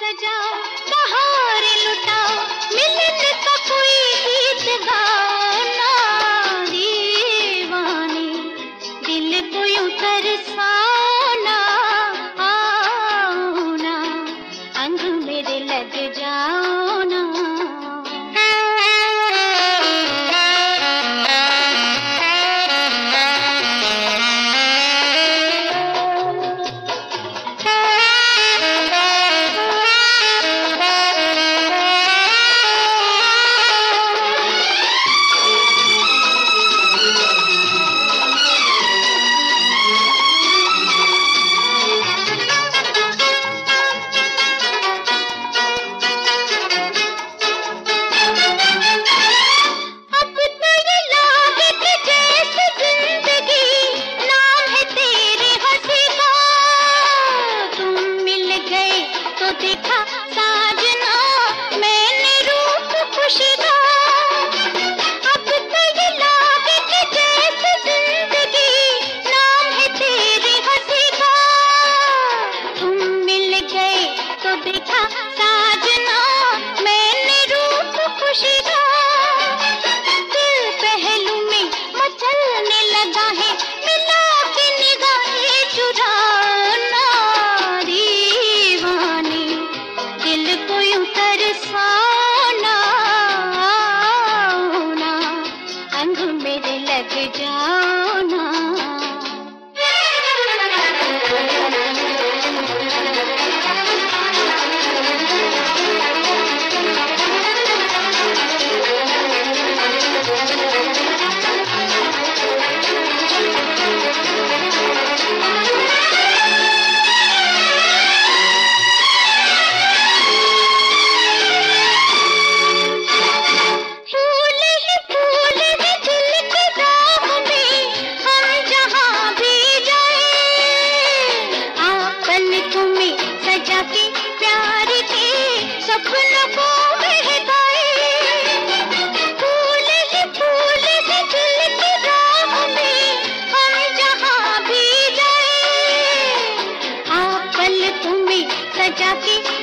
सजाओ, बहार लुटाओ, मिलन का कोई गीत गाओ ना दीवाने, दिल को यूं तरसाओ ना, आओ ना, अंग मेरे लग जाओ ना। देखा साजना मैंने रूप खुशी का, अब तो ये लागे कि जैसे जिंदगी नाम है तेरी हंसी का। तुम मिल गए तो देखा साजना मैंने रूप खुशी का, दिल पहलू में मचलने लगा है, मिला के निगाहें चुराना दीवाने, दिल को यूं तरसाओ ना, आओ ना, अंग मेरे लग जाओ ना। सजा के प्यार के सपनों को बहकाए, फूल ही फूल है दिल की राह में, हम जहाँ भी जाए, आ पल तुम्हें सजा के